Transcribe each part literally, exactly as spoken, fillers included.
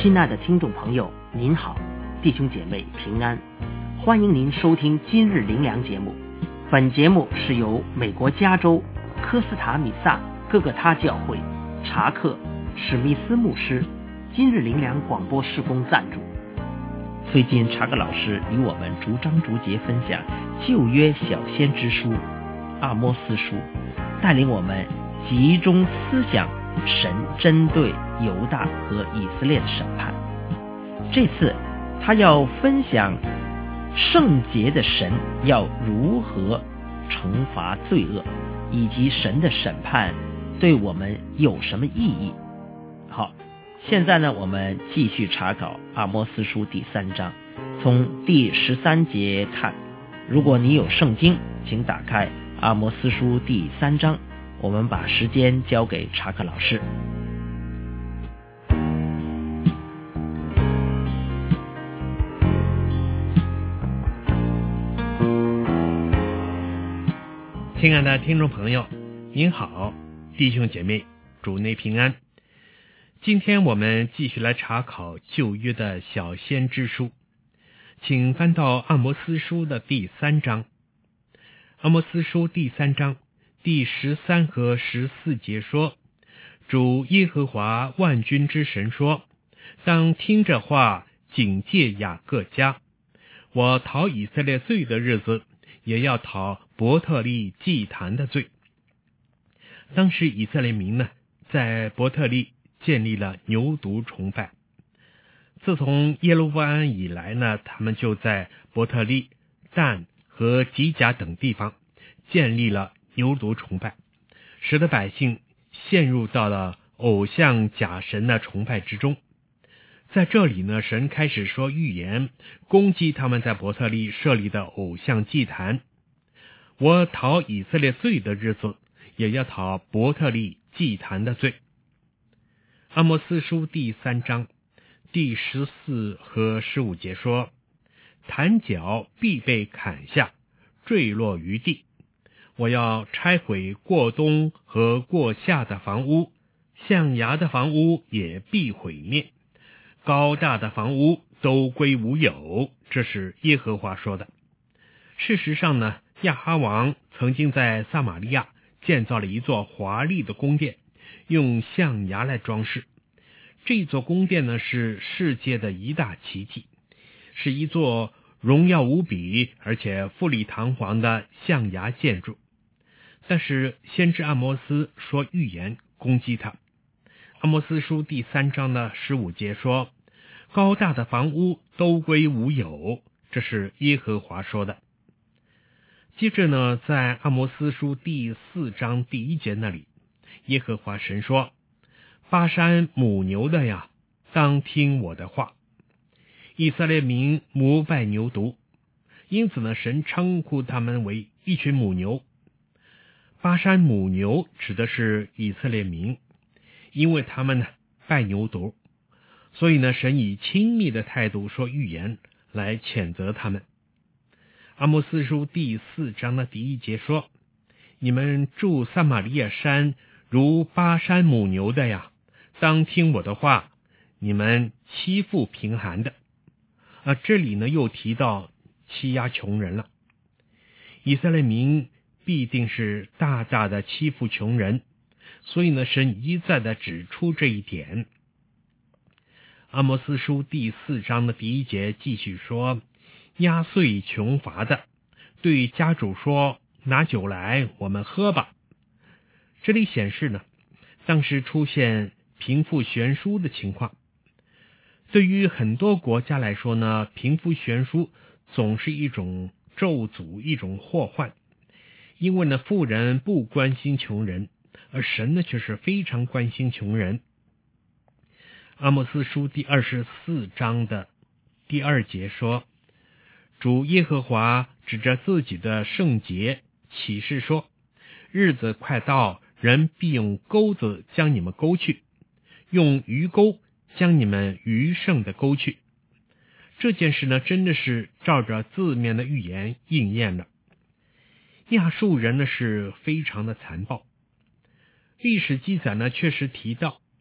亲爱的听众朋友，您好，弟兄姐妹平安，欢迎您收听今日灵粮节目。本节目是由美国加州科斯塔米萨各个他教会查克史密斯牧师今日灵粮广播事工赞助。最近查克老师与我们逐章逐节分享旧约小先知书阿摩司书，带领我们集中思想神针对犹大和以色列的审判。这次他要分享圣洁的神要如何惩罚罪恶，以及神的审判对我们有什么意义。好，现在呢，我们继续查考阿摩司书第三章，从第十三节看。如果你有圣经，请打开阿摩司书第三章，我们把时间交给查克老师。 亲爱的听众朋友，您好，弟兄姐妹，主内平安。今天我们继续来查考旧约的小先知书，请翻到阿摩司书的第三章。阿摩司书第三章第十三和十四节说，主耶和华万军之神说，当听这话，警戒雅各家。我讨以色列罪的日子，也要讨伯特利祭坛的罪。当时以色列民呢，在伯特利建立了牛犊崇拜。自从耶罗波安以来呢，他们就在伯特利、但和吉甲等地方建立了牛犊崇拜，使得百姓陷入到了偶像假神的崇拜之中。在这里呢，神开始说预言，攻击他们在伯特利设立的偶像祭坛。我讨以色列罪的日子，也要讨伯特利祭坛的罪。阿摩司书第三章第十四和十五节说，坛角必被砍下，坠落于地。我要拆毁过冬和过夏的房屋，象牙的房屋也必毁灭，高大的房屋都归无有，这是耶和华说的。事实上呢，亚哈王曾经在撒玛利亚建造了一座华丽的宫殿，用象牙来装饰。这座宫殿呢，是世界的一大奇迹，是一座荣耀无比而且富丽堂皇的象牙建筑。但是先知阿摩司说预言攻击他。阿摩司书第三章的十五节说，高大的房屋都归无有，这是耶和华说的。接着呢，在阿摩司书第四章第一节那里，耶和华神说，巴山母牛的呀，当听我的话。以色列民膜拜牛犊，因此呢，神称呼他们为一群母牛。巴山母牛指的是以色列民，因为他们呢拜牛犊，所以呢，神以亲密的态度说预言来谴责他们。阿摩司书第四章的第一节说，你们住撒玛利亚山如巴山母牛的呀，当听我的话，你们欺负贫寒的。啊，这里呢又提到欺压穷人了。以色列民必定是大大的欺负穷人，所以呢，神一再的指出这一点。阿摩司书第四章的第一节继续说，压碎穷乏的，对家主说，拿酒来，我们喝吧。这里显示呢，当时出现贫富悬殊的情况。对于很多国家来说呢，贫富悬殊总是一种咒诅，一种祸患。因为呢，富人不关心穷人，而神呢却是非常关心穷人。阿摩司书第二十四章的第二节说，主耶和华指着自己的圣洁启示说，日子快到，人必用钩子将你们钩去，用鱼钩将你们余剩的钩去。这件事呢，真的是照着字面的预言应验了。亚述人呢是非常的残暴，历史记载呢确实提到，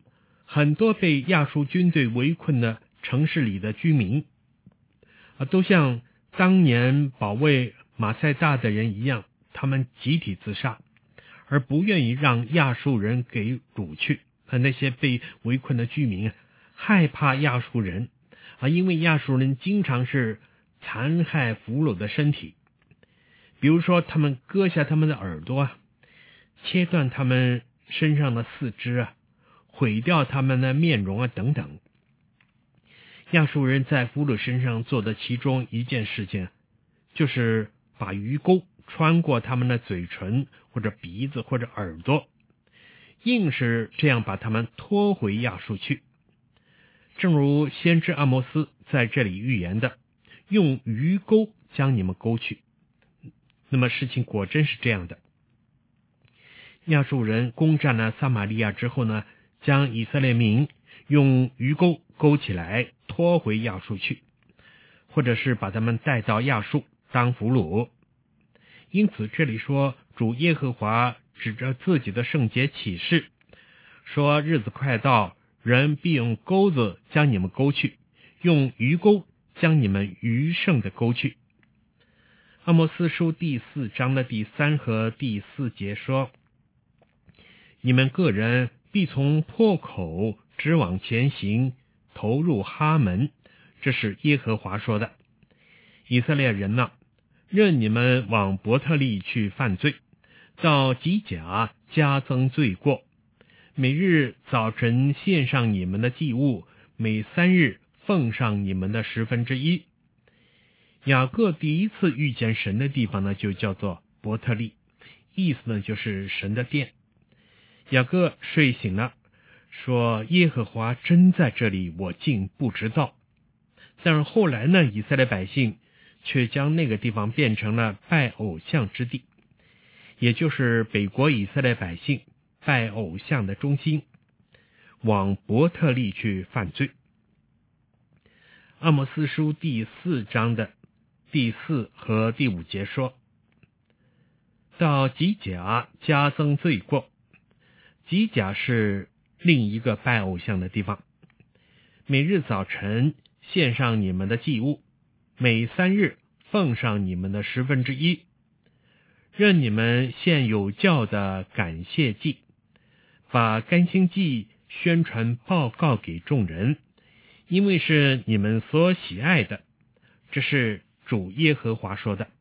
很多被亚述军队围困的城市里的居民啊，都像当年保卫马赛大的人一样，他们集体自杀，而不愿意让亚述人给掳去。啊，那些被围困的居民害怕亚述人啊，因为亚述人经常是残害俘虏的身体，比如说他们割下他们的耳朵啊，切断他们身上的四肢啊，毁掉他们的面容啊等等。亚述人在俘虏身上做的其中一件事情，就是把鱼钩穿过他们的嘴唇或者鼻子或者耳朵，硬是这样把他们拖回亚述去。正如先知阿摩斯在这里预言的，用鱼钩将你们勾去。那么事情果真是这样的。亚述人攻占了撒玛利亚之后呢，将以色列民用鱼钩勾起来拖回亚述去，或者是把他们带到亚述当俘虏。因此这里说，主耶和华指着自己的圣洁启示，说日子快到，人必用钩子将你们勾去，用鱼钩将你们余剩的勾去。阿摩斯书第四章的第三和第四节说，你们个人必从破口直往前行，投入哈门，这是耶和华说的。以色列人啊，任你们往伯特利去犯罪，到吉甲加增罪过，每日早晨献上你们的祭物，每三日奉上你们的十分之一。雅各第一次遇见神的地方呢，就叫做伯特利，意思呢就是神的殿。雅各睡醒了，说耶和华真在这里，我竟不知道。但是后来呢，以色列百姓却将那个地方变成了拜偶像之地，也就是北国以色列百姓拜偶像的中心，往伯特利去犯罪。阿摩斯书第四章的第四和第五节说，到吉甲加增罪过。吉甲是另一个拜偶像的地方，每日早晨献上你们的祭物，每三日奉上你们的十分之一，任你们献有教的感谢祭，把甘心祭宣传报告给众人，因为是你们所喜爱的，这是主耶和华说的。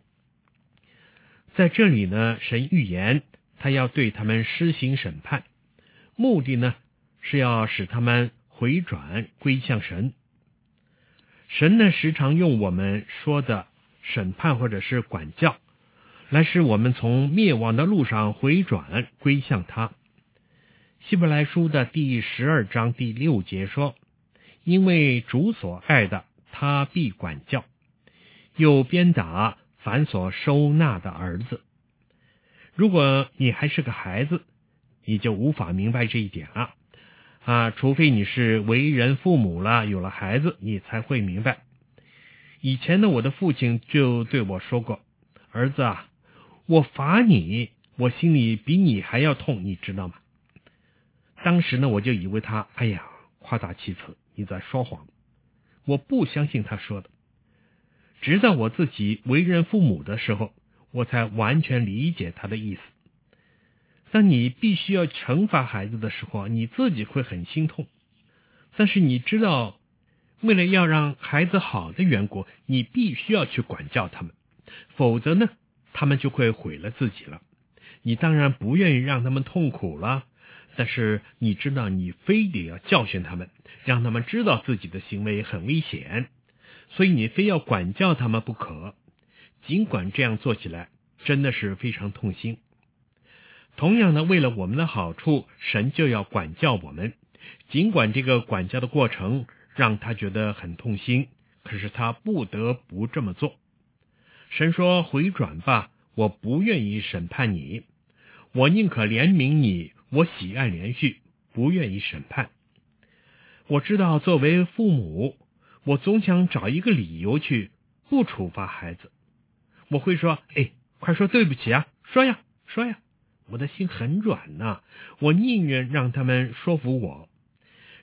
在这里呢，神预言他要对他们施行审判，目的呢是要使他们回转归向神。神呢时常用我们说的审判或者是管教，来使我们从灭亡的路上回转归向他。希伯来书的第十二章第六节说，因为主所爱的，他必管教，又鞭打凡所收纳的儿子。如果你还是个孩子，你就无法明白这一点了啊，除非你是为人父母了，有了孩子，你才会明白。以前呢，我的父亲就对我说过，儿子啊，我罚你，我心里比你还要痛，你知道吗？当时呢，我就以为他，哎呀，夸大其词，你在说谎。我不相信他说的。直到我自己为人父母的时候，我才完全理解他的意思。当你必须要惩罚孩子的时候，你自己会很心痛。但是你知道，为了要让孩子好的缘故，你必须要去管教他们，否则呢，他们就会毁了自己了。你当然不愿意让他们痛苦了，但是你知道你非得要教训他们，让他们知道自己的行为很危险，所以你非要管教他们不可。尽管这样做起来真的是非常痛心。同样的，为了我们的好处，神就要管教我们，尽管这个管教的过程让他觉得很痛心，可是他不得不这么做。神说，回转吧，我不愿意审判你，我宁可怜悯你，我喜爱连续，不愿意审判。我知道作为父母，我总想找一个理由去不处罚孩子。我会说，哎，快说对不起啊，说呀说呀。我的心很软呐、啊，我宁愿让他们说服我。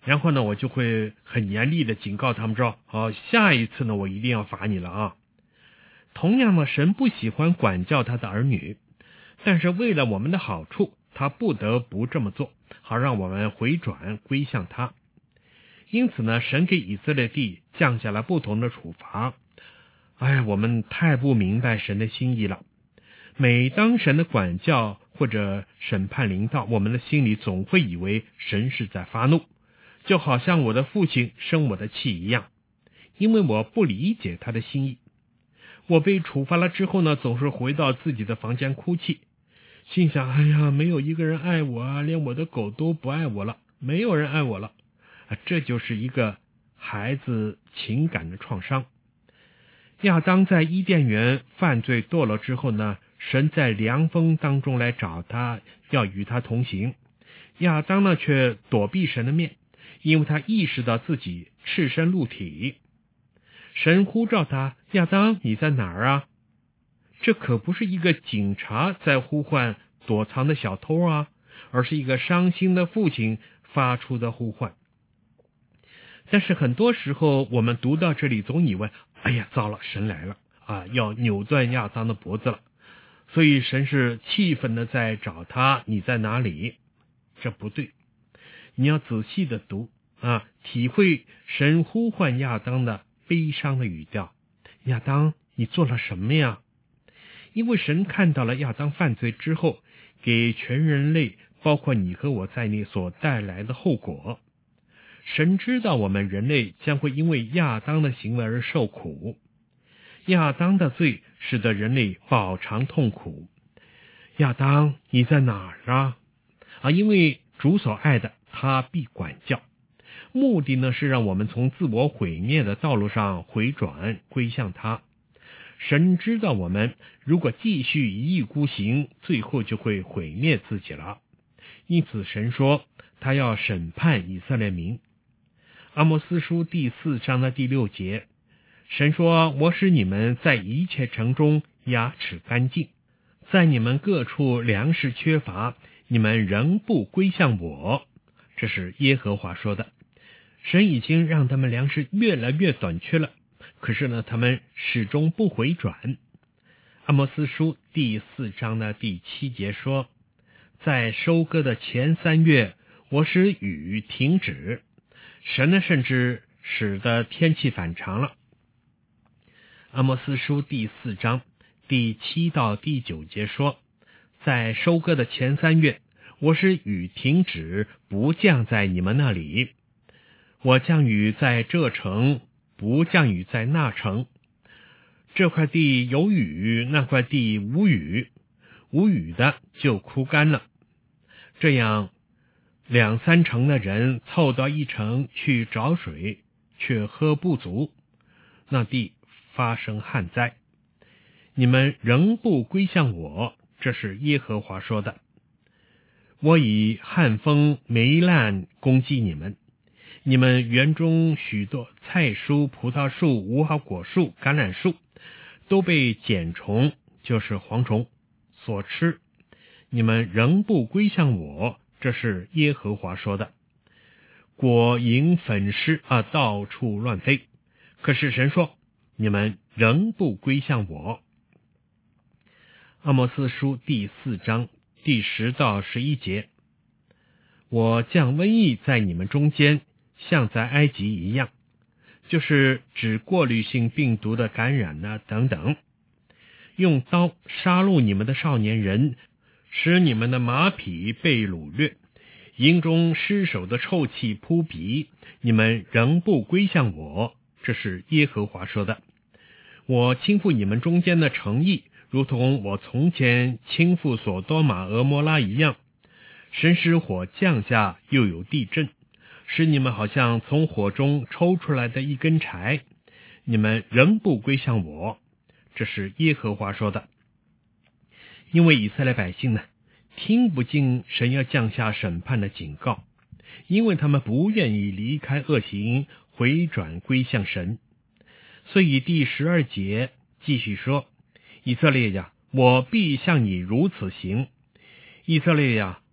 然后呢，我就会很严厉的警告他们说，好，下一次呢，我一定要罚你了啊。同样呢，神不喜欢管教他的儿女，但是为了我们的好处，他不得不这么做，好让我们回转归向他。因此呢，神给以色列地降下了不同的处罚。哎，我们太不明白神的心意了。每当神的管教或者审判临到，我们的心里总会以为神是在发怒，就好像我的父亲生我的气一样，因为我不理解他的心意。我被处罚了之后呢，总是回到自己的房间哭泣，心想，哎呀，没有一个人爱我啊，连我的狗都不爱我了，没有人爱我了。啊，这就是一个孩子情感的创伤。亚当在伊甸园犯罪堕落之后呢，神在凉风当中来找他，要与他同行。亚当呢却躲避神的面，因为他意识到自己赤身露体。神呼召他，亚当，你在哪儿啊？这可不是一个警察在呼唤躲藏的小偷啊，而是一个伤心的父亲发出的呼唤。但是很多时候我们读到这里总以为，哎呀，糟了，神来了啊，要扭断亚当的脖子了，所以神是气愤的在找他，你在哪里？这不对，你要仔细的读啊，体会神呼唤亚当的悲伤的语调。亚当，你做了什么呀？因为神看到了亚当犯罪之后给全人类，包括你和我在内所带来的后果。神知道我们人类将会因为亚当的行为而受苦，亚当的罪使得人类饱尝痛苦。亚当，你在哪儿啊？啊，因为主所爱的，他必管教。目的呢，是让我们从自我毁灭的道路上回转归向他。神知道我们如果继续一意孤行，最后就会毁灭自己了。因此神说，他要审判以色列民。阿摩司书第四章的第六节，神说，我使你们在一切城中牙齿干净，在你们各处粮食缺乏，你们仍不归向我。这是耶和华说的。神已经让他们粮食越来越短缺了，可是呢，他们始终不回转。阿摩司书第四章的第七节说，在收割的前三月，我使雨停止。神呢，甚至使得天气反常了。阿摩司书第四章第七到第九节说，在收割的前三月，我使雨停止，不降在你们那里。我降雨在这城，不降雨在那城。这块地有雨，那块地无雨，无雨的就枯干了。这样两三成的人凑到一城去找水，却喝不足，那地发生旱灾。你们仍不归向我，这是耶和华说的。我以旱风霉烂攻击你们，你们园中许多菜蔬、葡萄树、无花果树、橄榄树都被茧虫，就是蝗虫所吃，你们仍不归向我，这是耶和华说的。果蝇粉虱啊，到处乱飞，可是神说，你们仍不归向我。阿摩司书第四章第十到十一节，我降瘟疫在你们中间，像在埃及一样，就是指过滤性病毒的感染呢等等，用刀杀戮你们的少年人，使你们的马匹被掳掠，营中尸首的臭气扑鼻，你们仍不归向我，这是耶和华说的。我倾覆你们中间的城邑，如同我从前倾覆所多玛、俄摩拉一样。神使火降下，又有地震，使你们好像从火中抽出来的一根柴，你们仍不归向我，这是耶和华说的。因为以色列百姓呢，听不进神要降下审判的警告，因为他们不愿意离开恶行，回转归向神。所以第十二节继续说，以色列呀，我必向你如此行。以色列呀，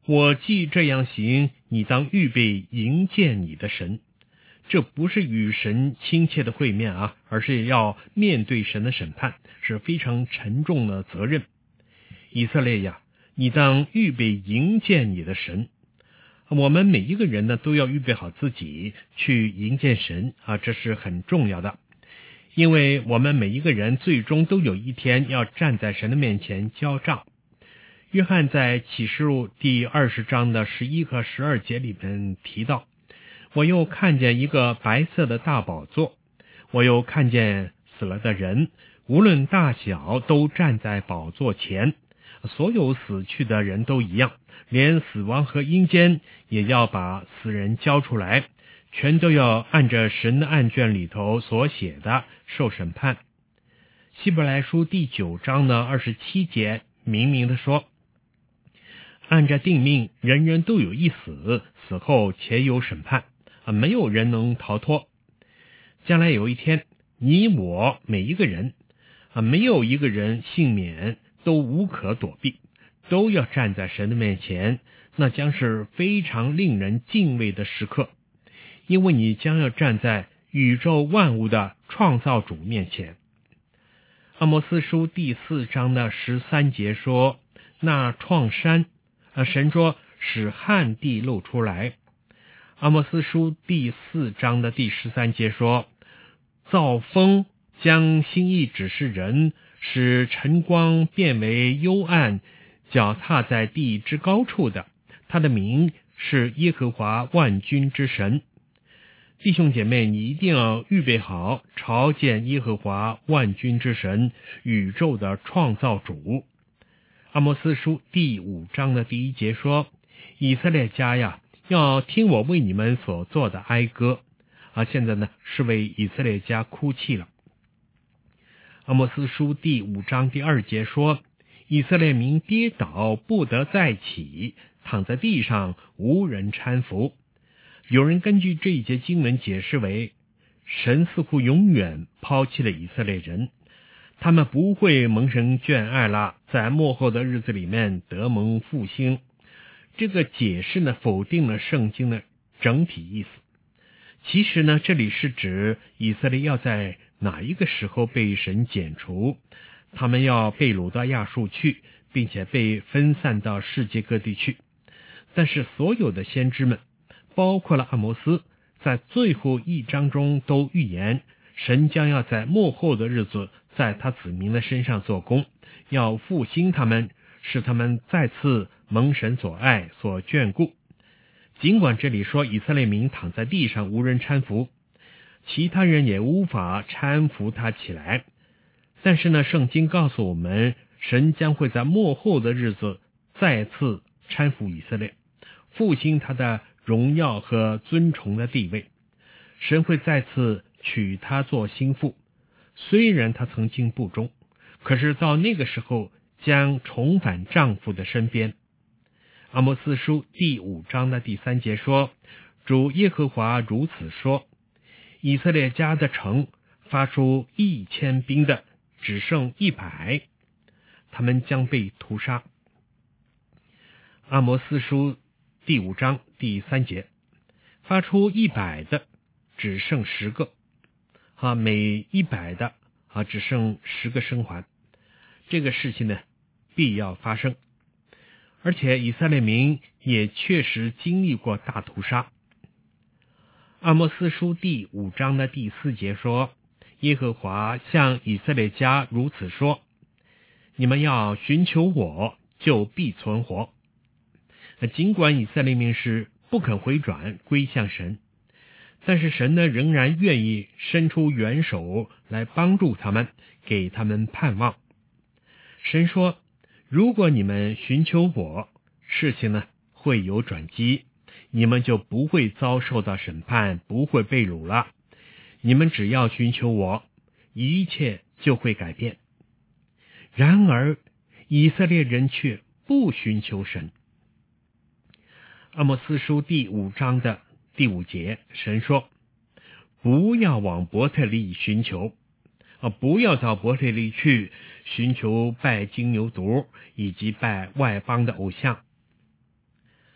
我既这样行，你当预备迎见你的神。这不是与神亲切的会面啊，而是要面对神的审判，是非常沉重的责任。以色列呀，你当预备迎见你的神。我们每一个人呢，都要预备好自己去迎见神啊，这是很重要的。因为我们每一个人最终都有一天要站在神的面前交账。约翰在启示录第二十章的十一和十二节里面提到，我又看见一个白色的大宝座，我又看见死了的人，无论大小，都站在宝座前。所有死去的人都一样，连死亡和阴间也要把死人交出来，全都要按着神的案卷里头所写的受审判。希伯来书第九章的二十七节明明的说，按着定命，人人都有一死，死后且有审判，啊，没有人能逃脱。将来有一天，你我每一个人啊，没有一个人幸免，都无可躲避，都要站在神的面前，那将是非常令人敬畏的时刻，因为你将要站在宇宙万物的创造主面前。阿摩斯书第四章的十三节说，那创山，啊，神说使旱地露出来。阿摩斯书第四章的第十三节说，造风，将心意指示人，使晨光变为幽暗，脚踏在地之高处的，他的名是耶和华万军之神。弟兄姐妹，你一定要预备好朝见耶和华万军之神，宇宙的创造主。阿摩斯书第五章的第一节说，以色列家呀，要听我为你们所做的哀歌。啊，现在呢是为以色列家哭泣了。阿摩斯书第五章第二节说，以色列民跌倒不得再起，躺在地上无人搀扶。有人根据这一节经文解释为，神似乎永远抛弃了以色列人，他们不会蒙神眷爱了，在末后的日子里面得蒙复兴。这个解释呢，否定了圣经的整体意思。其实呢，这里是指以色列要在哪一个时候被神剪除，他们要被掳到亚述去，并且被分散到世界各地去。但是所有的先知们，包括了阿摩斯，在最后一章中都预言，神将要在末后的日子在他子民的身上做工，要复兴他们，使他们再次蒙神所爱所眷顾。尽管这里说以色列民躺在地上无人搀扶，其他人也无法搀扶他起来，但是呢，圣经告诉我们，神将会在末后的日子再次搀扶以色列，复兴他的荣耀和尊崇的地位。神会再次娶她做心腹，虽然她曾经不忠，可是到那个时候将重返丈夫的身边。阿摩斯书第五章的第三节说，主耶和华如此说，以色列家的城发出一千兵的，只剩一百，他们将被屠杀。阿摩斯书第五章第三节，发出一百的只剩十个，啊，每一百的啊只剩十个生还。这个事情呢，必要发生。而且以色列民也确实经历过大屠杀。阿摩斯书第五章的第四节说，耶和华向以色列家如此说，你们要寻求我，就必存活。尽管以色列民是不肯回转归向神，但是神呢仍然愿意伸出援手来帮助他们，给他们盼望。神说，如果你们寻求我，事情呢会有转机，你们就不会遭受到审判，不会被掳了。你们只要寻求我，一切就会改变。然而以色列人却不寻求神。阿摩斯书第五章的第五节，神说，不要往伯特利寻求，啊，不要到伯特利去寻求拜金牛犊以及拜外邦的偶像。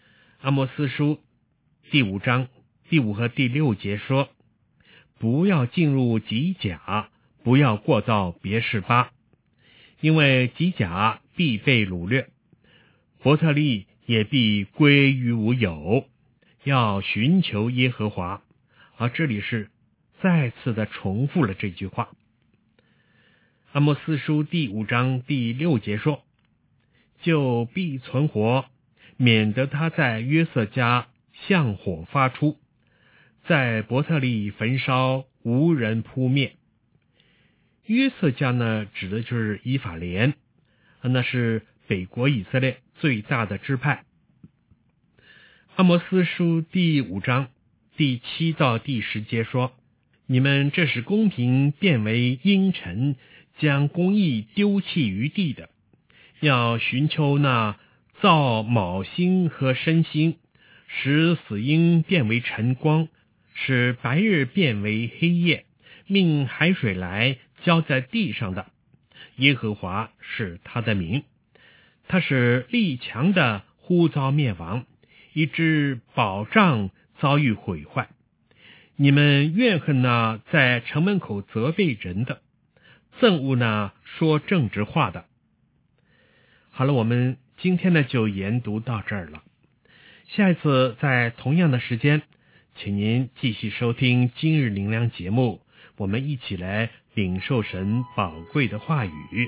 阿摩司书第五章第五和第六节说，不要进入吉甲，不要过到别是巴，因为吉甲必被掳掠，伯特利也必归于无有，要寻求耶和华。而这里是再次的重复了这句话。阿摩司书第五章第六节说，就必存活，免得他在约瑟家向火发出，在伯特利焚烧，无人扑灭。约瑟家呢，指的就是以法莲，那是北国以色列最大的支派。阿摩司书第五章第七到第十节说，你们这使公平变为阴沉，将公义丢弃于地的，要寻求那造卯星和申星，使死鹰变为晨光，使白日变为黑夜，命海水来浇在地上的。耶和华是他的名，他是力强的，忽遭灭亡，以致保障遭遇毁坏。你们怨恨那在城门口责备人的，憎恶那说正直话的。好了，我们今天呢就研读到这儿了。下一次在同样的时间，请您继续收听今日灵粮节目，我们一起来领受神宝贵的话语。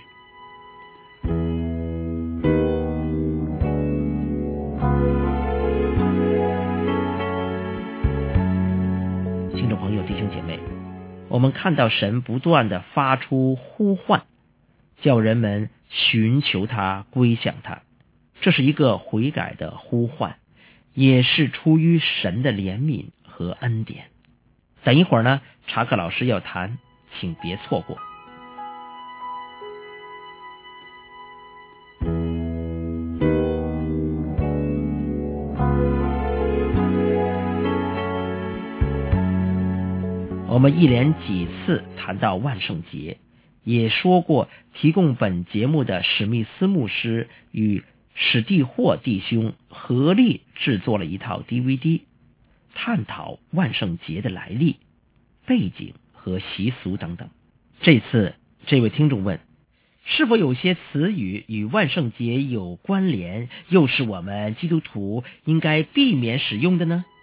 听众朋友、弟兄姐妹，我们看到神不断的发出呼唤，叫人们寻求他，归向他。这是一个悔改的呼唤，也是出于神的怜悯和恩典。等一会儿呢，查克老师要谈，请别错过。我们一连几次谈到万圣节，也说过提供本节目的史密斯牧师与史蒂霍弟兄合力制作了一套 D V D， 探讨万圣节的来历、背景和习俗等等。这次这位听众问，是否有些词语与万圣节有关联，又是我们基督徒应该避免使用的呢？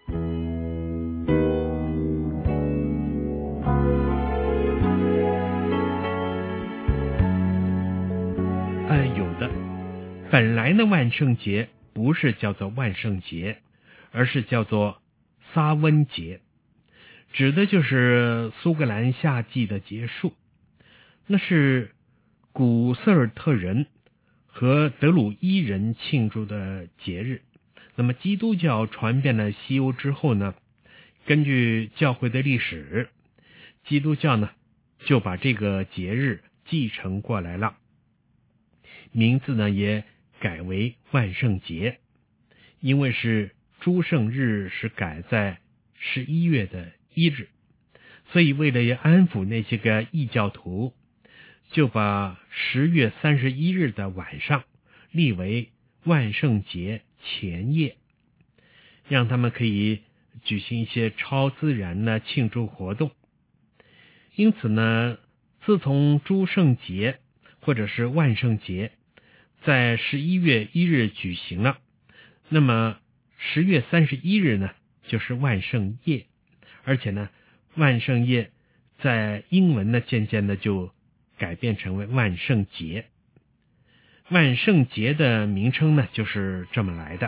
哎，有的。本来呢，万圣节不是叫做万圣节，而是叫做撒温节，指的就是苏格兰夏季的结束。那是古瑟尔特人和德鲁伊人庆祝的节日。那么基督教传遍了西欧之后呢，根据教会的历史，基督教呢就把这个节日继承过来了，名字呢也改为万圣节，因为是诸圣日是改在十一月的一日，所以为了要安抚那些个异教徒，就把十月三十一日的晚上立为万圣节前夜，让他们可以举行一些超自然的庆祝活动。因此呢，自从诸圣节或者是万圣节在十一月一日举行了，那么十月三十一日呢就是万圣夜，而且呢万圣夜在英文呢渐渐的就改变成为万圣节。万圣节的名称呢就是这么来的。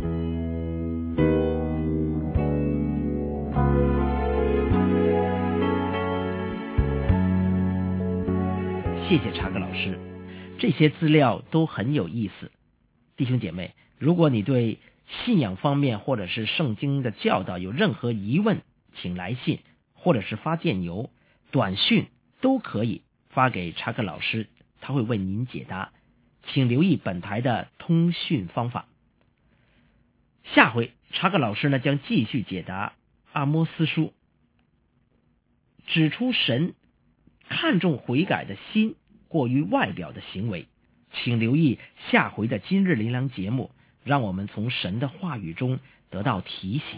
谢谢查克老师，这些资料都很有意思。弟兄姐妹，如果你对信仰方面或者是圣经的教导有任何疑问，请来信或者是发电邮、短讯都可以发给查克老师，他会为您解答。请留意本台的通讯方法。下回查克老师呢将继续解答阿摩司书，指出神看重悔改的心过于外表的行为。请留意下回的今日灵粮节目， 让我们从神的话语中得到提醒。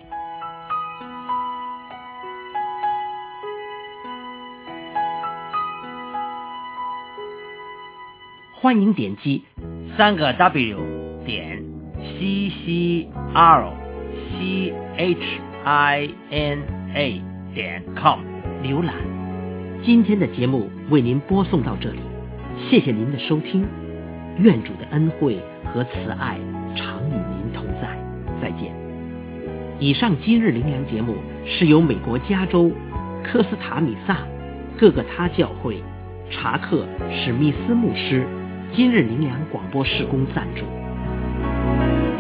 欢迎点击三个 W 点 C C R C H I N A 点 com 浏览。今天的节目为您播送到这里，谢谢您的收听，愿主的恩惠和慈爱常与您同在，再见。以上今日灵粮节目是由美国加州科斯塔米萨各个他教会查克史密斯牧师今日灵粮广播事工赞助。